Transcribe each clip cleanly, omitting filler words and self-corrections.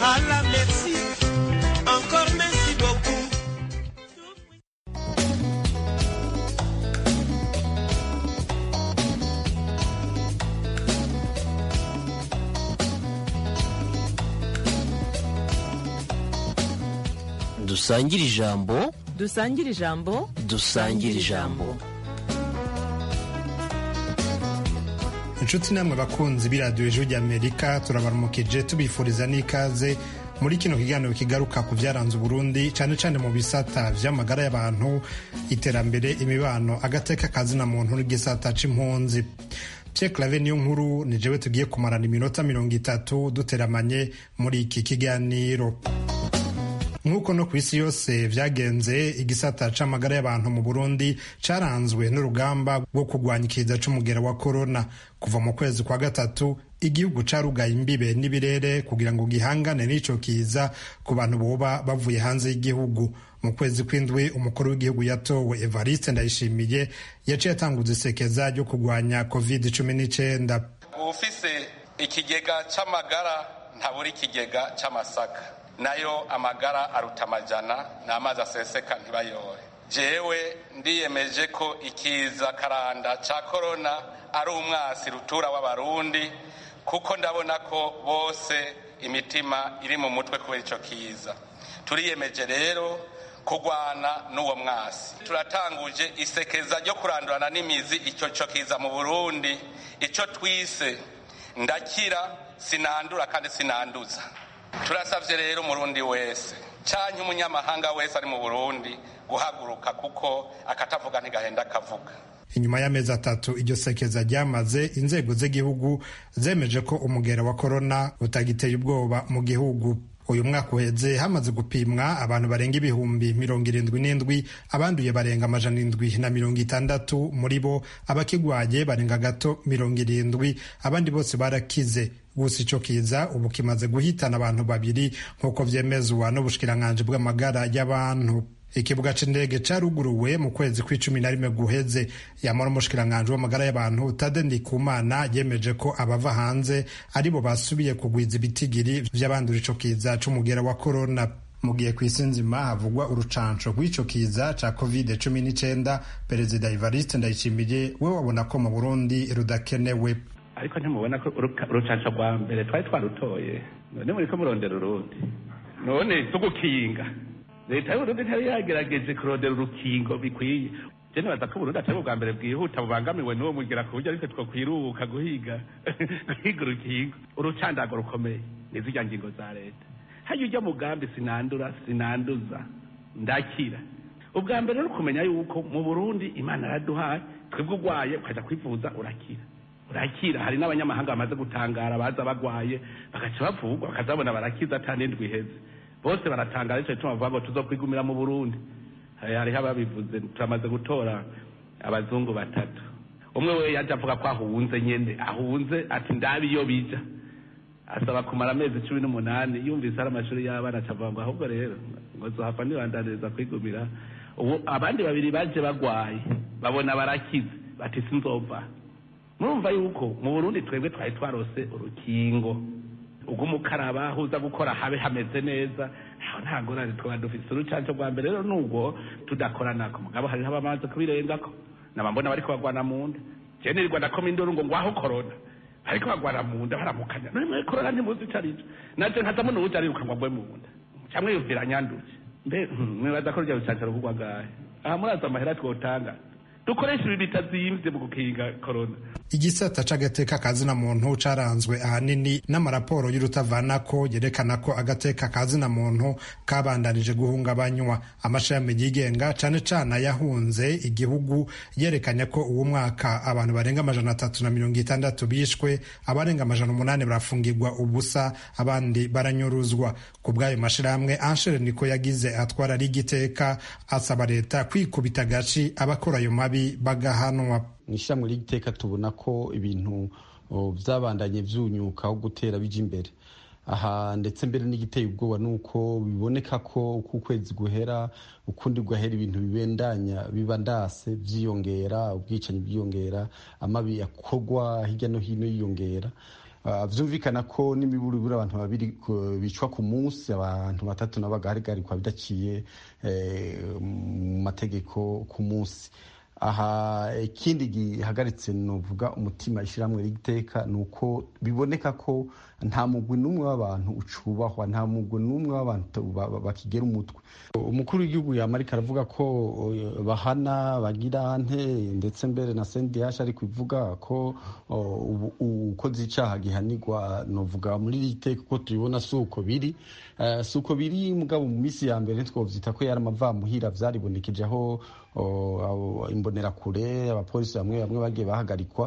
Allah merci, encore merci beaucoup. dusangire ijambo dusangire ijambo dusangire ijambo. inshuti namwe bakunzi b'iradiyo ijwi ry'Amerika turabaramukije tubifuriza n'ikaze muri kino kiganiro kigaruka ku byaranze Uburundi cyane cyane mu bisata vy'amagara y'abantu, iterambere, imibano, agateka kazina muntu n'igisata c'impunzi. Pierre Claver niyo nkuru ni jewe tugiye kumarana iminota 30 duteramanye muri iki kiganiro. Nk'uko no ku isi yose vyagenze, igisata c'amagara y'abantu mu Burundi caranzwe n'urugamba rwo kurwanya ikiza c'umugera wa corona. Kuva mu kwezi kwa gatatu igihugu carugaye imbibe n'ibirere kugira ngo gihangane n'ico kiza ku bantu boba bavuye hanze y'igihugu. Mu kwezi kw'indwi umukuru w'igihugu yatowe Evariste Ndayishimiye yaciye atanguza isekeza ryo kurwanya COVID-19. Ufise ikigega c'amagara ntaburi ikigega c'amasaka, nayo amagara aruta amajana n'amazi aseseka ntibayore. Jewe ndiyemeje ko ikiza karanda ca corona ari umwasi rutura w'abarundi, kuko ndabona ko bose imitima iri mu mutwe kubera ico kiza. Turiyemeje rero kugwana n'uwo mwasi. Turatanguje isekeza ryo kurandurana n'imizi ico kiza mu Burundi, ico twise ndakira sinandura kandi sinanduza. Turasavye rero Murundi wese canke umunyamahanga wese ari mu Burundi guhaguruka, kuko akatavuga ntigahenda kavuga. Inyuma y'amezi atatu iryo sekeza ryamaze, inzego z'igihugu zemeje ko umugera wa corona utagiteye ubwoba mu gihugu. Uyu mwaka uheze hamaze gupimwa abantu barenga ibihumbi 77, abanduye barenga 760, muri bo abakigwaye barenga gato 70, abandi bose barakize. Gusa ico kiza ubu kimaze guhitana abantu 2 nk'uko vyemezwa n'ubushikiranganji bw'amagara y'abantu. Ikibuga c'indege caruguruwe mu kwezi kwa11 guheze. Yamara umushikiranganji w'amagara y'abantu Tade Ndikumana yemeje ko abava hanze aribo basubiye kugwiza ibitigiri vy'abandura ico kiza c'umugera wa corona. Mu gihe kw'isi nzima havugwa urucanco rw'ico kiza ca COVID-19, Perezida Evariste Ndayishimiye we wabona ko mu Burundi rudakenewe. Ariko ntimubona ko urucanco rwa mbere twari twarutoye, none muriko murondera urundi, none tugukinga. Leta y'Uburundi ntari yagerageje kurondera urukingo bikwiye. Je nibaza ko Burundi atari ubwa mbere bwihuta bubangamiwe n'uwo mugera ku buryo ariko twokwiruka guhiga urukingo. Urucandago rukomeye n'izirya ngingo za leta. Hayo ujya mugambi sinandura sinanduza ndakira. Ubwa mbere rero kumenya yuko mu Burundi Imana yaraduhaye, twebwe ugwaye ukaja kwivuza urakira. Hari n'abanyamahanga bamaze gutangara baza bagwaye bagaca bavugwa bakazabona barakiza atandindwi iheze. Bose baratangara ico cyo bavuga ngo tuzokwigumira mu Burundi. Hariho ababivuze, turamaze gutora abazungu 3. Umwe we yaje avuga ko ahunze ati ndabi iyo bija, asaba kumara amezi 18. Yumvise ari amashuri y'abana acavuga ngo ahubwo rero ngo zohava nibandaniza kwigumira. Ubu abandi 2 baje bagwaye babona barakize bati sinzova. Murumva yuko mu Burundi twebwe twari twarose urukingo ugumukaraba huza gukora habe hameze neza, nta ngorane twaba dufise. Urucanco rwa mbere rero nubwo tudakoranako, mugabo hari abamaze kubirengako nabambona bariko bagwana mu nda. Je nirirwa ndakoma induru ngo ngwaho corona, ariko bagwana mu nda baramukanya. None corona ntimuzi icarico, naje nkazamo n'uje ariruka ngo ngwe mu nda camwe yumvira nyanduje. Mbe mwibaza ko rya rucanco ruvugwa gahe? Aha muraza amahera twotanga dukoresha ibi bitazimvye mu gukinga corona. Igisata c'agateka kazina muntu caranzwe ahanini n'amaraporo y'urutavanako yerekana ko agateka kazina muntu kabandanije guhungabanywa. Amashami yigenga cane cane yahunze igihugu yerekanye ko uwo mwaka abantu barenga 360 bishwe, abarenga 800 barafungirwa ubusa, abandi baranyuruzwa. Ku bw'ayo mashirahamwe, Anshere niko yagize atwara rigiteka asaba leta kwikubita gaci abakora ayo mabi bagahanwa. Nishamwe rigiteka tubona ko ibintu vyabandanye vyunyuka aho gutera bija imbere. Aha ndetse mbere n'igiteye ubwoba nuko biboneka ko uko ukwezi guhera ukundi guhera ibintu bibandase vyiyongera, ubwicanyi bwiyongera, amabi yakogwa hirya no hino yiyongera. vyumvikana ko n'imiburiburi abantu babiri bicwa ku munsi, abantu 3 nabo bagahagarikwa bidaciye mu mategeko ku munsi. Aha ikindi gihagaritse novuga umutima ishiramwe rigiteka nuko biboneka ko nta mugwi n'umwe w'abantu ucubahwa, nta mugwi n'umwe w'abantu bakigera umutwe. Umukuru w'igihugu y'Amerika aravuga ko bahana bagira nte, ndetse mbere na CNDH ari kuvuga ko ukoze icaha gihanirwa, novuga muri rigiteka ko tubibona suko biri mugabo mu misi ya mbere twovyita ko yari amavamuhira vyaribonekeje aho imbonerakure abapolisi bamwe bagiye bahagarikwa,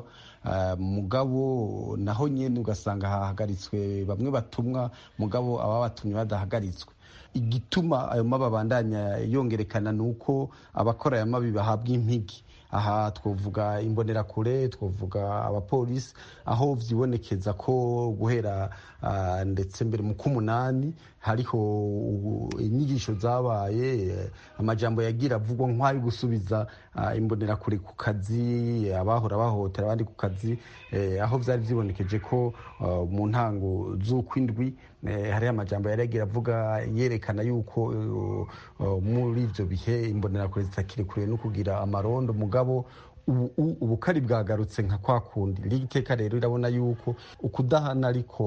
mugabo naho nyene ugasanga hahagaritswe bamwe batumwa, mugabo ababatumye badahagaritswe. Igituma ayo mababandanya yongerekana nuko abakora aya mabi bahabwa impigi. Aha twovuga imbonerakure, twovuga abapolisi, aho vyibonekeza ko guhera ndetse mbere mu kumunani hariho inyigisho zabaye, amajambo yagira avugwa nk'ayo gusubiza imbonerakure ku kazi, abahora bahotera abandi ku kazi, aho vyari vyibonekeje ko mu ntango z'ukwindwi hari amajambo yari yagira avuga yerekana yuko muri ivyo bihe imbonerakure zitakirekuye no kugira amarondo, mugabo ubukari bwagarutse nka kwa kundi. Rigiteka rero irabona yuko ukudahana ariko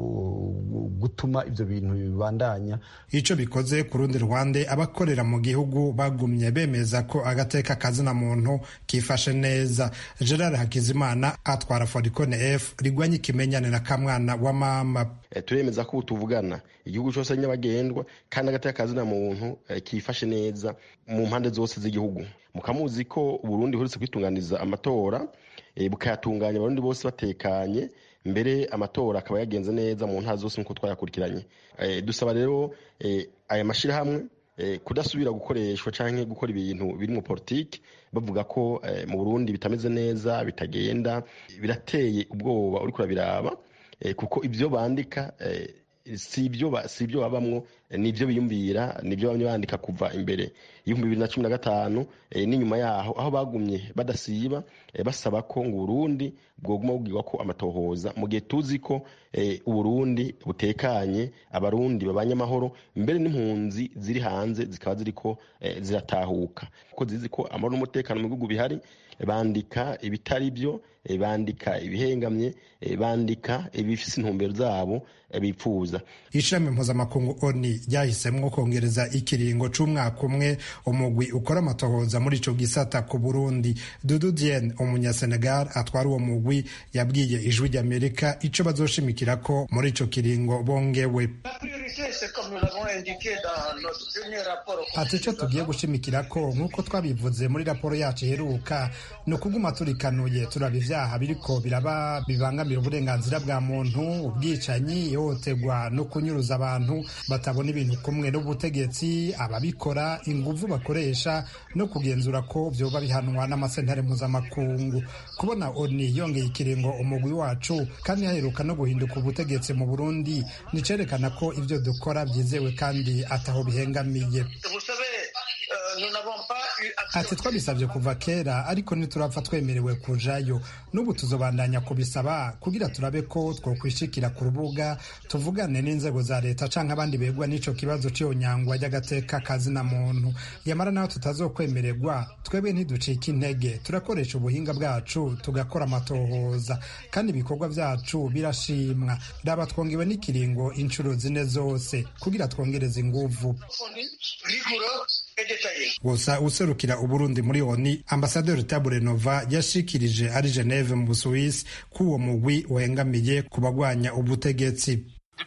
gutuma ivyo bintu bibandanya. Ico bikoze ku rundi rwande, abakorera mu gihugu bagumye bemeza ko agateka kazina muntu kifashe neza. Gerard Hakizimana atwara Fodicone F rigwanye ikimenyane na kamwana wa mama. Turemeza ko tuvugana igihugu cyose nyabagendwa kandi agateka kazina muntu kifashe neza mu mpande zose z'igihugu. Mukamuzi ko Burundi huretse kwitunganiza amatora, bukayatunganya abarundi bose batekanye, mbere amatora akaba yagenze neza mu ntara zose nkuko twayakurikiranye. Dusaba rero aya mashirahamwe kudasubira gukoreshwa canke gukora ibintu biri mu politiki bavuga ko mu Burundi bitameze neza, bitagenda, birateye ubwoba uriko urabiraba, kuko ivyo bandika si ibyo babamwo, nibyo biyumvira, nibyo bamwe bandika kuva imbere y'ibihumbi 2015 n'inyuma yaho, aho bagumye badasiba basaba ko ngo Burundi bwoguma bugirwa ko amatohoza, mu gihe tuzi ko Uburundi butekanye, abarundi babanye amahoro, mbere n'impunzi ziri hanze zikaba ziriko ziratahuka, ko zizi ko amahoro n'umutekano mu bihugu bihari. Bandika ibitari byo, bandika ibihengamye, bandika ibifise intumbero zabo bipfuza. Ishami mpuzamakungu ONU ryahisemwo kongereza ikiringo c'umwaka umwe umugwi ukora amatohoza muri ico gisata ku Burundi. Dudu Dieng, umunyasenegal atwara uwo mugwi, yabwiye Ijwi ry'Amerika ico bazoshimikira ko muri ico kiringo bongewe. Ati ico tugiye gushimikira ko nk'uko twabivuze muri raporo yacu iheruka, ni ukuguma turikanuye turaba ivyaha biriko biraba bibangamira uburenganzira bwa muntu, ubwicanyi, ihohoterwa no kunyuruza abantu batabona ibintu kumwe n'ubutegetsi, ababikora, inguvu bakoresha, no kugenzura ko vyoba bihanwa n'amasentare mpuzamakungu. Kubona ONU yongeye ikiringo umugwi wacu kandi haheruka no guhinduka ubutegetsi mu Burundi, nicerekana ko ivyo dukora vyizewe kandi ataho bihengamiye. Ati twabisabye kuva kera ariko ntiturapfa twemerewe kujayo, n'ubu tuzobandanya kubisaba kugira turabe ko twokwishikira ku rubuga tuvugane n'inzego za leta canke abandi begwa n'ico kibazo c'iyonyangwa ry'agateka kazina muntu. Yamara naho tutazokwemererwa, twebwe ntiducika intege, turakoresha ubuhinga bwacu tugakora amatohoza kandi ibikorwa vyacu birashimwa. Raba twongewe n'ikiringo incuro 4 zose kugira twongereze inguvu. Gusa userukira Uburundi muri ONU, Ambasaderi Tabure Nova yashikirije ari Geneve mu Busuwisi ko uwo mugwi uhengamiye ku bagwanya ubutegetsi.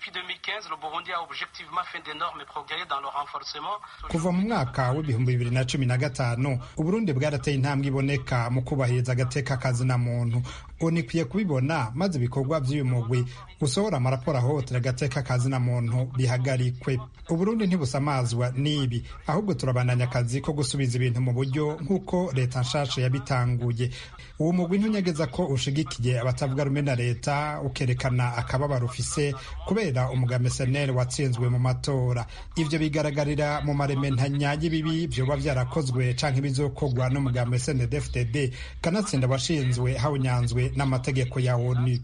Kuva mu mwaka w'ibihumbi 2015 Uburundi bwarateye intambwe iboneka mu kubahiriza agateka kazina muntu. ONU ikwiye kubibona maze ibikorwa by'uyu mugwi usohora amaraporo ahohotera agateka kazina muntu bihagarikwe. Uburundi ntibusamazwa n'ibi, ahubwo turabandanya akazi ko gusubiza ibintu mu buryo nk'uko leta nshasha yabitanguye. Uwo mugwi ntunyegeza ko ushigikiye abatavuga rumwe na leta, ukerekana akababaro ufise kubera umugambi SNL watsinzwe mu matora. Ivyo bigaragarira mu marementanya y'ibibi vyoba vyarakozwe canke bizokogwa n'umugambi SNDD-FDD kanatsinda washinzwe hawunyanzwe mbere n'amategeko ya ONU.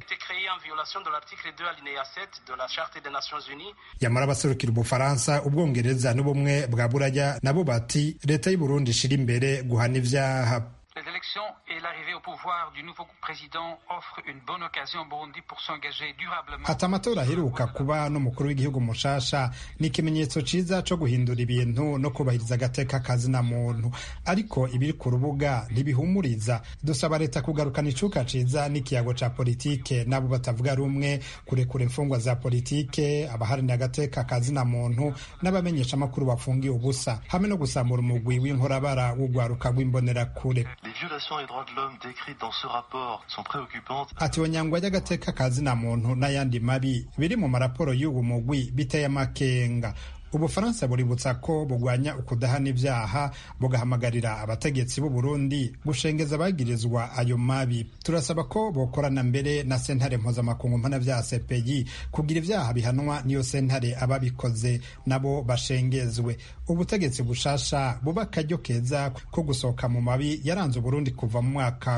Yamara abaserukira Ubufaransa, Ubwongereza n'ubumwe bwa Buraya nabo bati leta y'u Burundi ishira imbere guhana ivyaha. Les élections et l'arrivée au pouvoir du nouveau président offrent une bonne occasion au Burundi pour s'engager durablement. Ati amatora aheruka kuba n'umukuru w'igihugu mushasha ni ikimenyetso ciza co guhindura ibintu no kubahiriza agateka kazina muntu, ariko ibiri ku rubuga ntibihumuriza. Dusaba leta kugarukana icuka ciza n'ikiyago ca politike n'abo batavuga rumwe, kurekura imfungwa za politike, abaharanira agateka kazina muntu n'abamenyesha amakuru bafungiye ubusa, hamwe no gusambura umugwi w'inkorabara w'ugwaruka rw'imbonerakure. Les violations des droits de l'homme décrites dans ce rapport sont préoccupantes. Ati onyangwa y'agateka kazina muntu n'ayandi mabi biri mu maraporo y'ubu mugwi biteye amakenga. Ubufaransa buributsa ko bugwanya ukudahana ivyaha, bugahamagarira abategetsi b'u Burundi gushengeza abagirizwa ayo mabi. Turasaba ko bokorana mbere na sentare mpuzamakungu mpanavyaha CPI kugira ivyaha bihanwa niyo sentare ababikoze nabo bashengezwe. Ubutegetsi bushasha buba akaryo keza ko gusohoka mu mabi yaranze Burundi kuva mu mwaka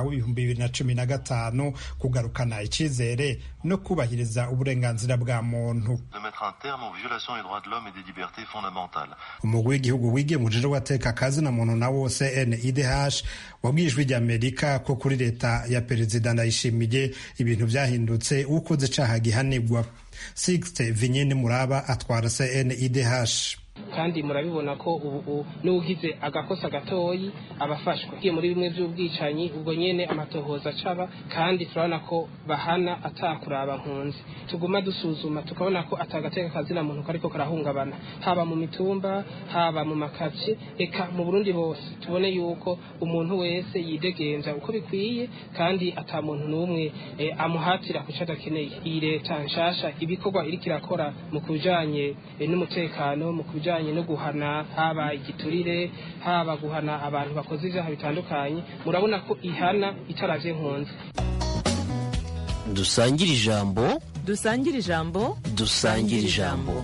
w'2015, kugarukana icizere no kubahiriza uburenganzira bwa muntu. De mettre un terme aux violations des droits de l'homme et des libertés fondamentales. Umugwi w'igihugu wigemurije wateka kazina muntu nawo CNIDH wabwijwe ry'Amerika ko kuri leta ya Perezida Ndayishimiye ibintu vyahindutse ukoze icaha gihanirwa. Sixte Vinyene Muraba atwara CNIDH. Kandi murabibona ko ubu n'ugize agakosa gatoyi abafashwe kiye muri bimwe by'ubwicanyi, ubwo nyene amatohoza acaba, kandi turabona ko bahana atakuraba nkunzi. Tuguma dusuzuma tukabona ko atagateka kazina muntu kariko karahungabana, haba mu mitumba, haba mu makaci, eka mu Burundi bose. Tubone yuko umuntu wese yidegenza uko bikwiye, kandi ata muntu n'umwe amuhatira kuca adakeneye. Iyi leta nshasha ibikorwa iriko irakora mu kujanye n'umutekano, mu kujanye no guhana haba igiturire, haba guhana abantu bakoze ivyaha bitandukanye, murabona ko ihana itaravye nkunzi. Dusangire ijambo, dusangire ijambo, dusangire ijambo.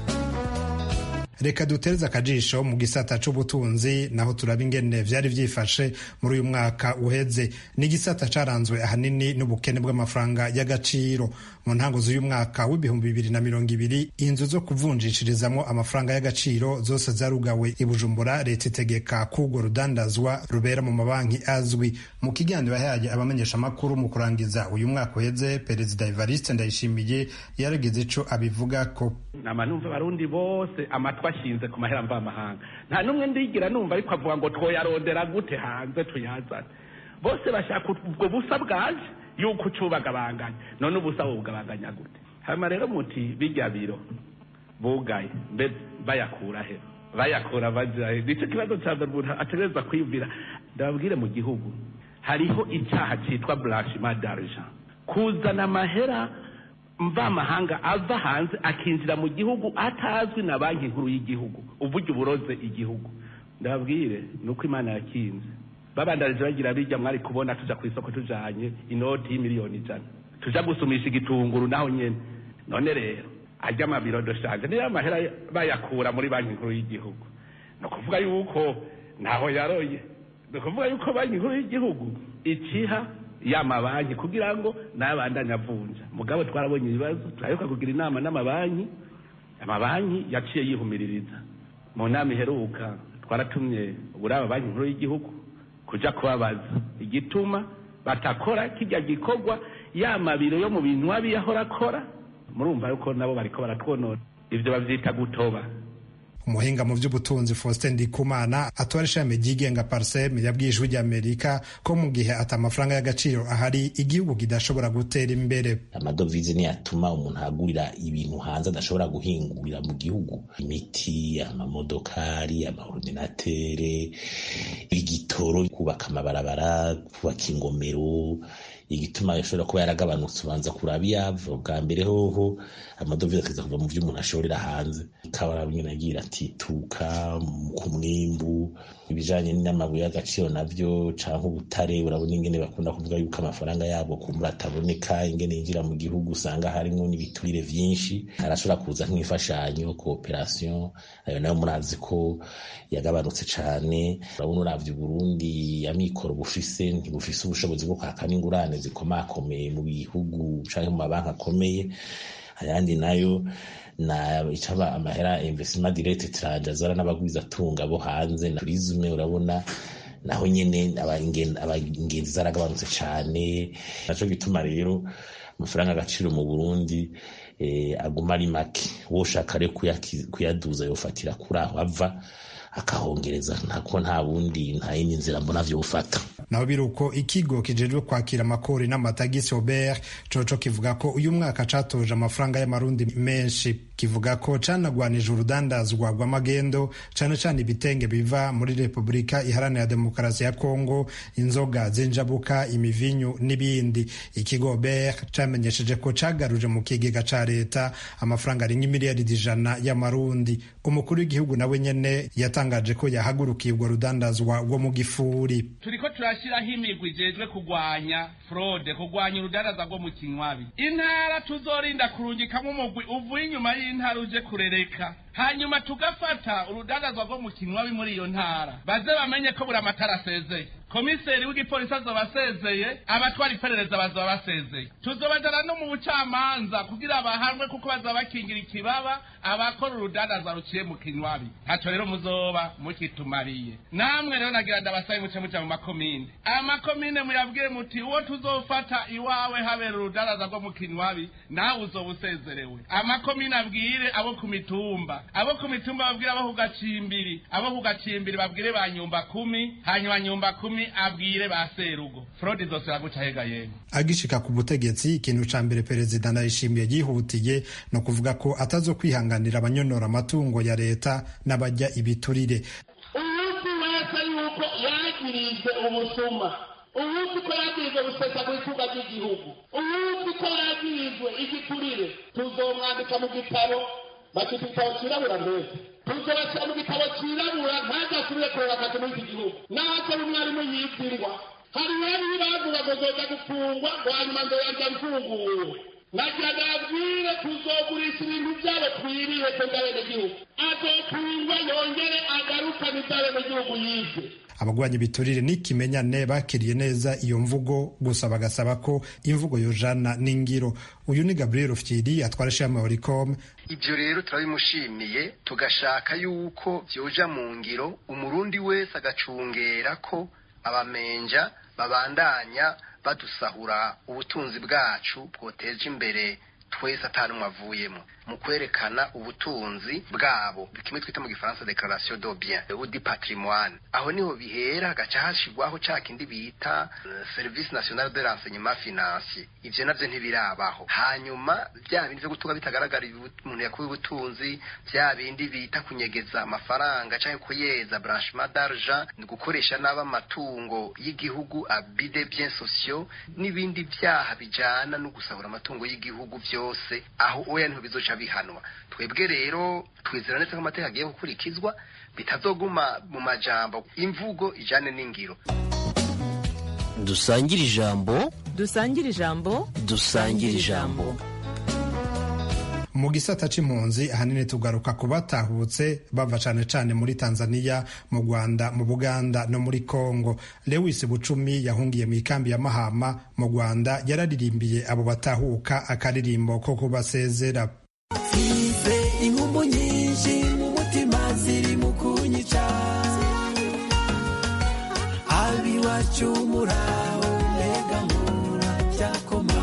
Reka dutereze akajisho mu gisata c'ubutunzi, naho turaba ingene vyari vyifashe muri uyu mwaka uheze. Ni igisata caranzwe ahanini n'ubukene bw'amafaranga y'agaciro. Mu ntango z'uyu mwaka w'2020, inzu zo kuvunjishirizamwo amafaranga y'agaciro zose zarugawe i Bujumbura. Leta itegeka kugwo rudandazwa rubera mu mabanki azwi. Mu kiganiro yahaye abamenyesha amakuru mu kurangiza uyu mwaka uheze, Perezida Evariste Ndayishimiye yaragize ico abivuga ko namanumva Barundi bose amatwa ashinze ku mahera mvamahanga. Nta numwe ndigira numva ariko avuga ngo twoyarondera gute hanze tuyazana. Bose bashaka ubwo busa bwaje yuko ucubagabanganya, none ubusa bugabanganya gute? Hama rero muti bijya biro bugaye mbe bayakura he? Bayakura bajaye. Nico kibazo cya mbere ategereza kwiyumvira. Ndababwire mu gihugu hariho icyaha cyitwa blanchiment d'argent, kuzana amahera mvamahanga ava hanze akinjira mu gihugu atazwi na banki nkuru y'igihugu, uvuga uburoze igihugu. Ndababwire nuko Imana yakinze babandarije bagira bijya mwari kubona tuja ku isoko tujanye inoti y'imiliyoni 100, tuja gusumisha igitunguru naho nyene. None rero ajya amabiro doshanje niyo amahera bayakura muri banki nkuru y'igihugu, no kuvuga yuko naho yaroye, no kuvuga yuko banki nkuru y'igihugu ikiha y'amabanki kugira ngo nabandanya avunja. Mugabo twarabonye ibibazo, turayoka kugira inama n'amabanki, amabanki yaciye yihumiririza. Mu nama iheruka twaratumye buraba banki nkuru y'igihugu kuja kubabaza igituma batakora kijya gikorwa y'amabiro yo mu bintu abiyahora akora. Murumva yuko nabo bariko baratwonona, ivyo bavyita gutoba. Umuhinga mu vy'ubutunzi Faustin Ndikumana atwara ishami ryigenga Parsem yabwiye Ijwi ry'Amerika ko mu gihe ata amafaranga y'agaciro ahari igihugu kidashobora gutera imbere. Amadovize ni atuma umuntu agurira ibintu hanze adashobora guhingurira mu gihugu, imiti, amamodokari, amaordinatere, igitoro, kubaka amabarabara, kubaka ingomero. Igituma yashobora kuba yaragabanutse ubanza kuraba iyava bwa mbere hoho amadovize akaza kuva mu vy'umuntu ashorera hanze. Kabara nyine agira ati tuka ku mwimbu, ibijanye n'amabuye y'agaciro navyo canke ubutare. Urabona ingene bakunda kuvuga yuko amafaranga yabo kumbura ataboneka, ingene yinjira mu gihugu usanga harimo n'ibiturire vyinshi. Arashobora kuza nk'imfashanyo cooperation, ayo nayo murazi ko yagabanutse cane. Urabona uravye Burundi amikoro bufise ntibufise ubushobozi bwo kwaka n'ingurane ingurane zikomakomeye mu bihugu canke mu mabanki akomeye, ayandi nayo na icaba amahera investment direct étranger zara n'abagwizatunga bo hanze na tourisme. Urabona naho nyene abagenzi zaragabanutse cane, naco gituma rero amafaranga agaciro mu Burundi aguma ari make. Woshaka rero kuyaduza yofatira kuri aho ava akahongereza, ntako nta bundi nta yindi nzira mbona vyofata. Naho biruko ikigo kijejwe kwakira amakori n'amatagisi Obert coco kivuga ko uyu mwaka catoje amafaranga y'amarundi menshi, kivuga ko canagwanije urudandazwa rw'amagendo cane cane ibitenge biva muri Republika Iharanira Demokarasi ya Kongo, inzoga z'injabuka, imivinyu n'ibindi. Ikigo Obert camenyesheje ko cagaruje mu kigega ca leta amafaranga arenga imiliyaridi 100 y'amarundi. Umukuru w'igihugu nawe nyene yatangaje ko yahagurukiye urwo rudandazwa rwo mu gifuri. Turiko turashiraho imigwi ijejwe kugwanya fraude, kugwanya urudandazwa rwo mu kinywabi. Intara tuzorinda kurungikamwo umugwi uvuye inyuma y'intara uje kurereka, hanyuma tugafata urudandazwa rwo mu kinywabi muri iyo ntara, baze bamenye ko buri amatara asezeye. Komiseri w'igipolisi azoba asezeye, abatwara iperereza bazoba basezeye. Tuzobajana no mu bucamanza kugira bahanwe kuko bazoba bakingira ikibaba abakora urudandazwa ruciye mu kinywabi. Haco rero muzoba mukitumariye. Namwe rero nagira ndabasaye muca mu makomine. Amakomine muyabwire muti uwo tuzofata iwawe habera urudandazwa rwo mu kinywabi nawe uzoba usezerewe. Amakomine abwire abo ku mitumba, abo ku mitumba babwire abo ku gacimbiri, abo ku gacimbiri babwire ba nyumba 10, hanyuma nyumba 10 abwire ba serugo. Fraude zose yaguca hega yene. Agishika ku butegetsi, ikintu ca mbere perezida Ndayishimiye yihutiye no kuvuga ko atazo kwihanganira abanyonora amatungo ya leta n'abajya ibiturire. Umuntu wese yuko yagirizwe ubusuma, umuntu ko yagirizwe gusesa mu itunga ry'igihugu, umuntu ko yagirizwe igiturire, tuzomwandika mu gitabo, bakita igitabo cirabura mbese. Tuzobashyira mu gitabo cirabura ntagasubire kureba akazi muri iki gihugu. Naho umwarimu yibwirwa, hari bamwe bavuga ngo zoza gufungwa ngo hanyuma nzoyaja mfunguwe. Nagira nabwire tuzogurisha ibintu byabo twiriye tw'abenegihugu, azofungwa yongere agarukane iby'abenegihugu yibwe. Abagwanya ibiturire n'ikimenyane bakiriye neza iyo mvugo, gusa bagasaba ko imvugo yojana n'ingiro. Uyu ni Gabriel Rufyiri atwara ishami Oricom. Ibyo rero turabimushimiye, tugashaka yuko vyoja mu ngiro, umurundi wese agacungera ko abamenja babandanya badusahura ubutunzi bwacu bwoteje imbere twese atanumwe avuyemo, mu kwerekana ubutunzi bwabo, kimwe twita mu gifaransa déclaration de bien ou du patrimoine. Aho niho bihera gaca hashigwaho ca kindi bita service national de renseignement financier. Ivyo navyo ntibirabaho. Hanyuma bya bindi vyo gutuga bitagaragara umuntu yakuye ubutunzi, bya bindi bita kunyegeza amafaranga canke kuyeza blanchiment d'argent, ni gukoresha n'aba matungo y'igihugu, abus de biens sociaux, n'ibindi vyaha bijana no gusahura amatungo y'igihugu vyose. Aho oya ntiho bizoca bihanwa. Twebwe rero twizera neza ko amategeko agiye gukurikizwa, bitazoguma mu majambo, imvugo ijane n'ingiro. Dusangire ijambo, dusangire ijambo, dusangire ijambo. Mu gisata c'impunzi ahanini tugaruka ku batahutse bava cane cane muri Tanzania, mu Rwanda, mu Buganda no muri Kongo. Lewis Bucumi yahungiye mu ikambi ya Mahama mu Rwanda, yararirimbiye abo batahuka akaririmbo ko kubasezera. Mfite inkumbu nyinshi mu mutima ziri mu kunyica, abiwacu muraho mbega muracyakoma,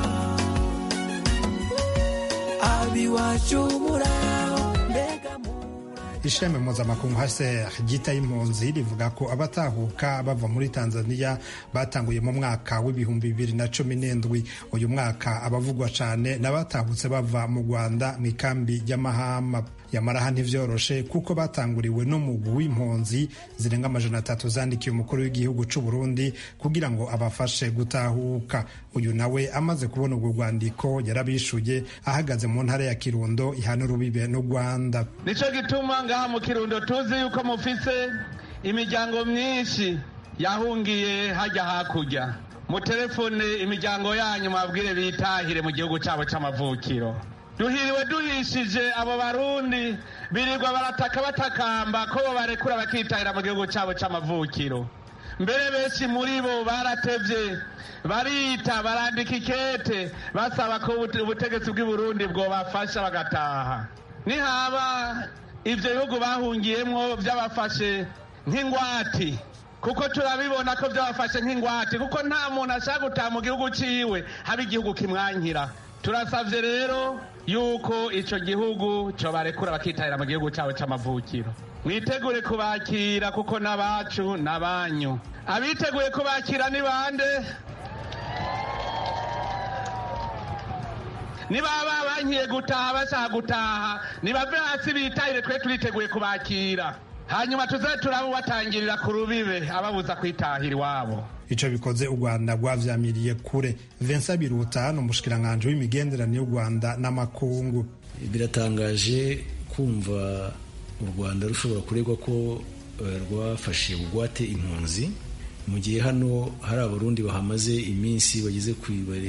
abiwacu muraho mbega Ishami mpuzamakungu HCR ryitaye impunzi rivuga ko abatahuka bava muri Tanzania batanguye mu mwaka w'ibihumbi 2017. Uyu mwaka abavugwa cane n'abatahutse bava mu Rwanda mu ikambi ya Mahama. Yamara ntivyoroshe kuko batanguriwe n'umugwi w'impunzi zirenga 300 zandikiye umukuru w'igihugu c'u Burundi kugira ngo abafashe gutahuka. Uyu nawe amaze kubona urwo rwandiko yarabishuye, ahagaze mu ntara ya Kirundo ihana urubibe n'u Rwanda. Nico gituma ngaha mu Kirundo tuzi yuko mufise imiryango myinshi yahungiye hajya hakurya. Mu telefone imiryango yanyu mabwire bitahire mu gihugu cabo c'amavukiro. Duhiriwe duhishije abo barundi birirwa barataka batakamba ko barekura bakitahira mu gihugu cabo c'amavukiro. mbere benshi muri bo baratevye barita barandika ikete basaba ko ubutegetsi bw'i Burundi bwobafasha bagataha. Nihaba ivyo bihugu bahungiyemwo vyabafashe nk'ingwati, kuko turabibona ko vyabafashe nk'ingwati, kuko nta muntu ashaka gutaha mu gihugu ciwe haba igihugu kimwankira. Turasavye rero yuko ico gihugu cobarekura bakitahira mu gihugu cabo c'amavukiro. Mwitegure kubakira kuko n'abacu n'abanyu. Abiteguye kubakira ni bande? Nibaba bankiye gutaha bashaka gutaha nibave hasi bitahire, twe turiteguye kubakira, hanyuma tuze turabubatangirira ku rubibe ababuza kwitahira iwabo. Ico bikoze u Rwanda rwavyamiriye kure. Vincent Biruta n'umushikiranganje w'imigenderanire y'u Rwanda n'amakungu. Biratangaje kumva u Rwanda rushobora kuregwa ko rwafashe bugwate impunzi mu gihe hano hari abarundi bahamaze iminsi bageze ku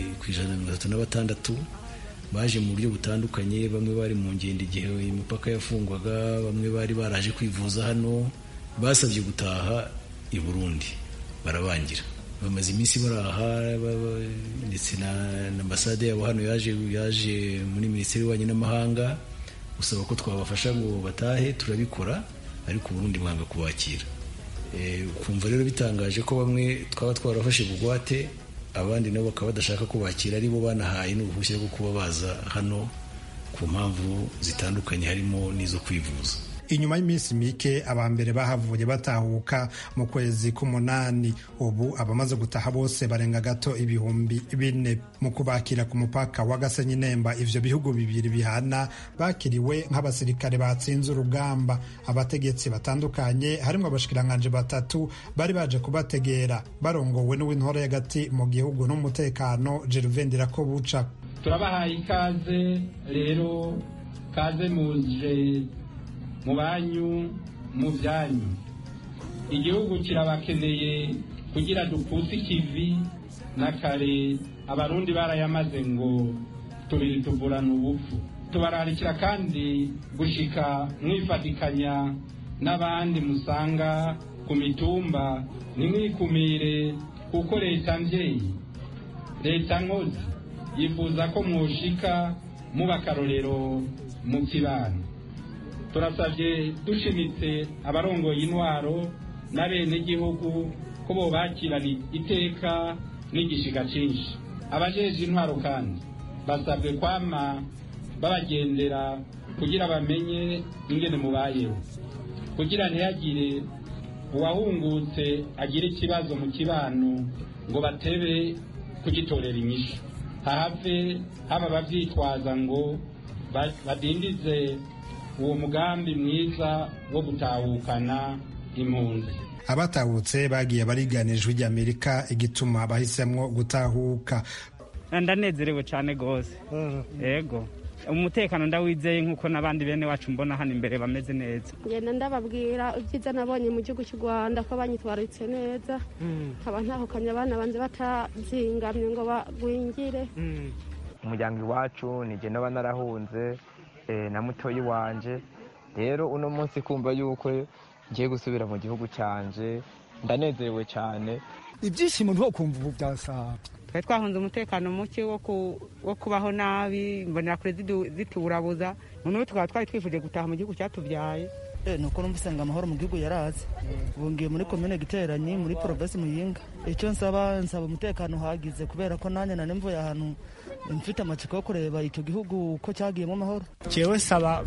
136 baje mu buryo butandukanye. Bamwe bari mu ngendo igihe imipaka yafungwaga, bamwe bari baraje kwivuza hano, basabye gutaha i Burundi barabangira. Bamaze iminsi baraha, ndetse na ambasade yabo hano yaje muri Minisiteri y'Ububanyi n'Amahanga usaba ko twabafasha ngo batahe, turabikora, ariko Burundi mwanga kubakira. Kumva rero bitangaje ko bamwe twaba twarafashe bugwate, abandi nabo bakaba badashaka kubakira, ari bo banahaye n'uruhushya rwo kuba baza hano ku mpamvu zitandukanye, harimo n'izo kwivuza. Inyuma y'iminsi mike abambere bahavuye batahuka mu kwezi k'umunani. Ubu abamaze gutaha bose barenga gato 4,000 mu kubakira ku mupaka wa Gasenyi Nemba. Ivyo bihugu bibiri bihana bakiriwe nk'abasirikare batsinze urugamba. Abategetsi batandukanye harimo abashikiranganje 3 bari baje kubategera, barongowe n'uw'intore y'agati mu gihugu n'umutekano Gervais Ndirakobuca. Turabahaye ikaze rero, kaze muje mu banyu mu byanyu. Igihugu kirabakeneye kugira dupfuse ikivi na kare abarundi barayamaze ngo tubiri tuvurana ubupfu. Tubararikira kandi gushika mwifatikanya n'abandi musanga ku mitumba, nimwikumire kuko leta mvyeyi, leta nkozi yifuza ko mwoshika muba akarorero mu kibano. Turasavye dushimitse abarongoye intwaro n'abene gihugu ko bobakirana iteka n'igishiga cinshi. Abajeje intwaro kandi basabwe kwama babagendera kugira bamenye ingene mubayeho, kugira ntihagire uwahungutse agira ikibazo mu kibano ngo batebe kugitorera inyishu, hahave haba bavyitwaza ngo badindize uwo mugambi mwiza wo gutahukana impunzi. Abatahutse bagiye bariganijwe ry'Amerika igituma bahisemwo gutahuka. Ndanezerewe cyane gose. Yego. Umutekano ndawizeye nkuko nabandi bene wacu mbona hano imbere bameze neza. Ngenda ndababwira ibyiza nabonye mu gihugu cy'u Rwanda ko banyitwaritse neza. Kaba ntahukanye abana banze batazingamye ngo bagwingire. Umuryango iwacu nije naba narahunze na mutoyi wanje. Rero uno munsi kumva yuko ngiye gusubira mu gihugu cyanje ndanezerewe cyane. Ibyishimo nto kumva ubu byasaba. Twahunze umutekano muke wo kubaho nabi, mbonera kure ziturabuza. None tukaba twari twifuje gutaha mu gihugu cyatubyaye. Nuko numvisanga amahoro mu gihugu yaraze. Bungiye muri commune Giteranyi muri province Muyinga. Icyo nsaba umutekano hagize kubera ko nanye nane mvuye ahantu mfite amatsiko yo kureba icyo gihugu ko cyagiyemo amahoro. Jewe saba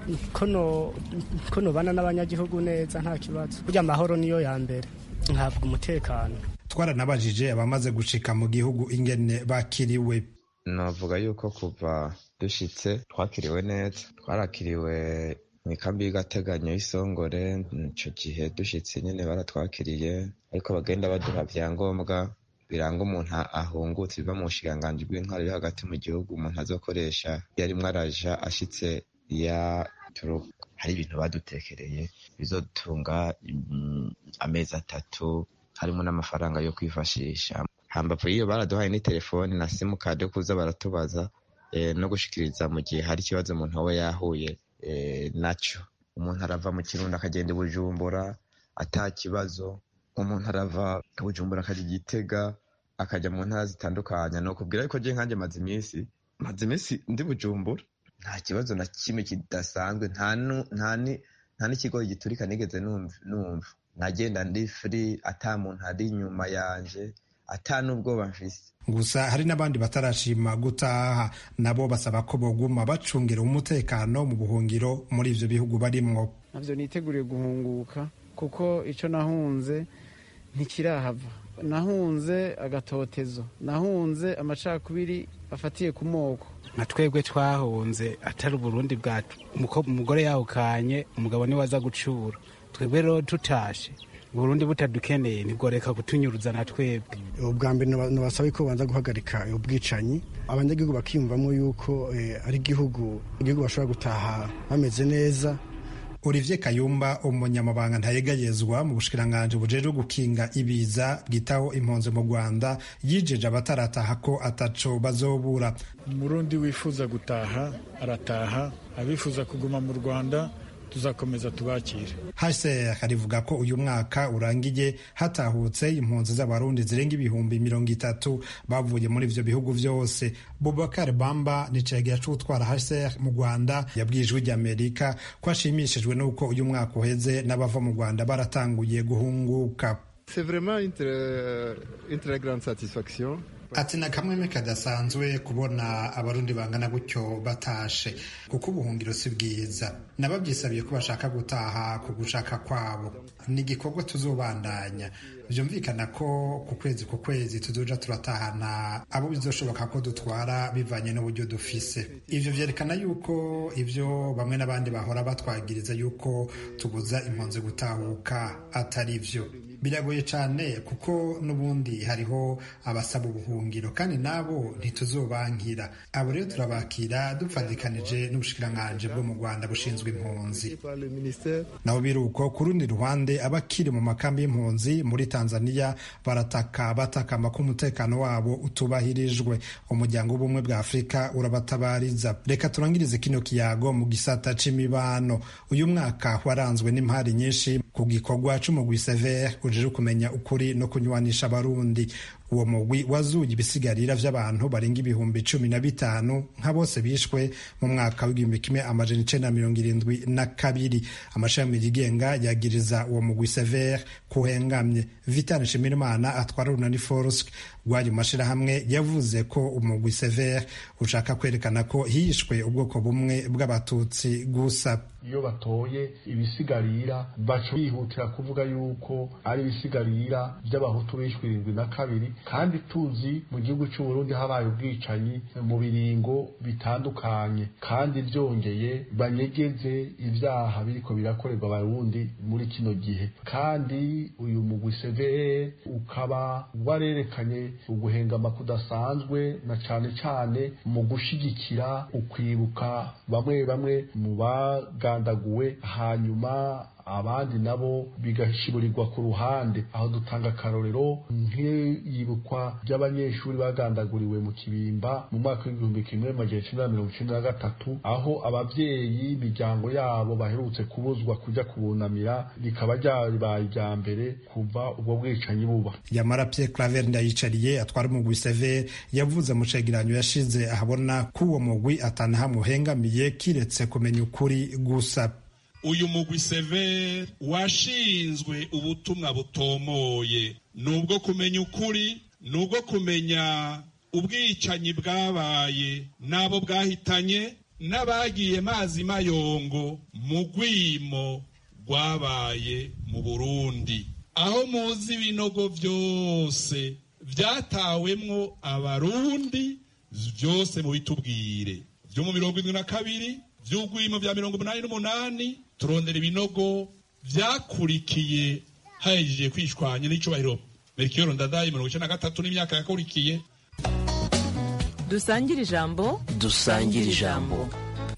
kono bana n'abanyagihugu neza nta kibazo. Burya amahoro niyo ya mbere. Ntabwo umutekano. Twaranabajije abamaze gushika mu gihugu ingene bakiriwe. Navuga yuko kuva dushitse twakiriwe neza. Twarakiriwe mu ikambi y'agateganyo y'Isongore. Ico gihe dushitse nyene baratwakiriye, ariko bagenda baduha vyangombwa biranga umuntu ahungutse biva mu bushikiranganji bw'intwaro yo hagati mu gihugu umuntu azokoresha yarimwo araja ashitse hari ibintu badutekereye bizotunga amezi 3, harimo n'amafaranga yo kwifashisha. Hambavu iyo baraduhaye ni telefone na simukadi yo kuza baratubaza no gushikiriza mu gihe hari ikibazo umuntu we yahuye naco. Umuntu arava mu Kirundo akagenda i Bujumbura ata kibazo, umuntu arava Bujumbura akajya Gitega akajya mu ntara zitandukanye nokubwira yuko je nkanje maze iminsi ndi Bujumbura nta kibazo na kimwe kidasanzwe nta n'ikigo giturika nigeze numva nagenda ndi free ata muntu ari inyuma yanje ata n'ubwoba mfise. Gusa hari n'abandi batarashima gutaha nabo basaba ko boguma bacungira umutekano mu buhungiro muri ivyo bihugu barimwo. Navyo niteguriye guhunguka kuko ico nahunze ntikirahava, nahunze agatotezo, nahunze amacakubiri afatiye ku moko. nka twebwe twahunze atari Uburundi bwacu, umugore yahukanye umugabo niwe aza gucura, twebwe rero tutashe Burundi butadukeneye ntigoreka kutunyuruza na twebwe. Ubwa mbere nabasaba ko banza guhagarika ubwicanyi, abanyagihugu bakiyumvamo yuko ari igihugu bashobora gutaha bameze neza. Olivier Kayumba, umunyamabanga ntayegayezwa mu bushikiranganje bujejwe gukinga ibiza bwitaho impunzi mu Rwanda, yijeje abatarataha ko ataco bazobura. Umurundi wifuza gutaha arataha, abifuza kuguma mu Rwanda tuzakomeza tubakire. HCR harivuga ko uyu mwaka urangiye hatahutse impunzi z'abarundi zirenga ibihumbi 30 bavuye muri ivyo bihugu vyose. Boubacar Bamba ni cegera c'utwara HCR mu Rwanda yabwijwe ry'Amerika ko ashimishijwe nuko uyu mwaka uheze n'abava mu Rwanda baratanguye guhunguka. C'est vraiment une très grande satisfaction. Ati na kamwe kadasanzwe kubona abarundi bangana gutyo batashe, kuko ubuhungiro si bwiza. Nababyisabiye ko bashaka gutaha ku gushaka kwabo, ni igikorwa tuzobandanya. Vyumvikana ko ku kwezi tuzoja turatahana abo bizoshoboka ko dutwara bivanye n'uburyo dufise. Ivyo vyerekana yuko ivyo bamwe n'abandi bahora batwagiriza yuko tubuza impunzi gutahuka atari vyo. Biragoye cyane kuko n'ubundi hariho abasaba ubuhungiro kandi nabo ntituzobankira. Abo rero turabakira dupfadikanije n'ubushikiranganje bwo mu Rwanda bushinzwe impunzi. Nabo biruko ku rundi ruhande abakiri mu makambi y'impunzi muri Tanzania batakamba ko umutekano wabo utubahirijwe. Umuryango w'ubumwe bwa Afurika urabatabariza. Reka turangirize kino kiyago mu gisata c'imibano. Uyu mwaka waranzwe n'impari nyinshi ku gikorwa c'umugwi Sever ujejwe kumenya ukuri no kunywanisha abarundi. Uwo mugwi wazuye ibisigarira vy'abantu barenga ibihumbi 15 nka bose bishwe mu mwaka w'1972. Amashami yigenga yagiriza uwo mugwi Sever kuhengamye. Vital Nshimirimana atwara Runani Force rwari mu mashirahamwe yavuze ko umugwi Sever ushaka kwerekana ko hishwe ubwoko bumwe bw'abatutsi gusa. Iyo batoye ibisigarira baco bihutira kuvuga yuko ari ibisigarira by'abahutu bishwe 72, kandi tuzi mu gihugu cy'u Burundi habaye ubwicanyi mu biringo bitandukanye, kandi byongeye banyegeze ibyaha biriko birakorerwa abarundi muri kino gihe. Kandi uyu mugwi Sever ukaba warerekanye uguhengama kudasanzwe na cane mu gushigikira ukwibuka bamwe mu bagandaguwe, hanyuma abandi nabo bigashiburirwa ku ruhande. Aho dutanga akarorero nk'iyibukwa ry'abanyeshuri bagandaguriwe mu Kibimba mu mwaka w'1993, aho abavyeyi imiryango yabo baherutse kubuzwa kuja kubunamira, rikaba ryaribaye irya mbere kuva ubwo bwicanyi buba. Yamara Pierre Claver Ndayicariye atwara umugwi Sever yavuze mu cegeranyo yashize ahabona ko uwo mugwi atanahamuhengamiye kiretse kumenya ukuri gusa. Uyu mugwi Sever washinzwe ubutumwa butomoye, nubwo kumenya ukuri, nubwo kumenya ubwicanyi bwabaye nabo bwahitanye n'abagiye mazi mayongo mu gwimo rwabaye mu Burundi, aho muzi ibinogo vyose vyatawemwo abarundi vyose mu bitubwire vyo mu 72 vy'ugwimo vya 88, turondera ibinogo vyakurikiye hahejeje kwishwanya n'icubahiro Melchior Ndadaye 1993 n'imyaka yakurikiye. Dusangire ijambo.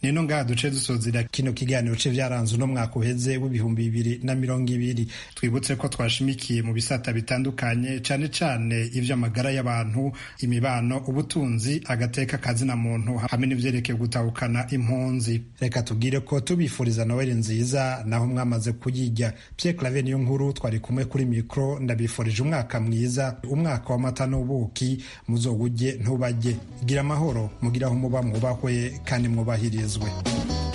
nino ngaha duce dusozera kino kiganiro c'ivyaranze uno mwaka uheze w'ibihumbi 2020. Twibutse ko twashimikiye mu bisata bitandukanye, cane cane ivy'amagara y'abantu, imibano, ubutunzi, agateka kazina muntu hamwe n'ivyerekeye gutahukana impunzi. Reka tubwire ko tubifuriza Noel nziza naho mwamaze kuyirya. Pierre Claver niyo nkuru twari kumwe kuri mikro, ndabifurije umwaka mwiza, umwaka w'amata n'ubuki, muzowurye ntubajye. Gira amahoro, mugira aho muba mwubahwe kandi mwubahirizwe.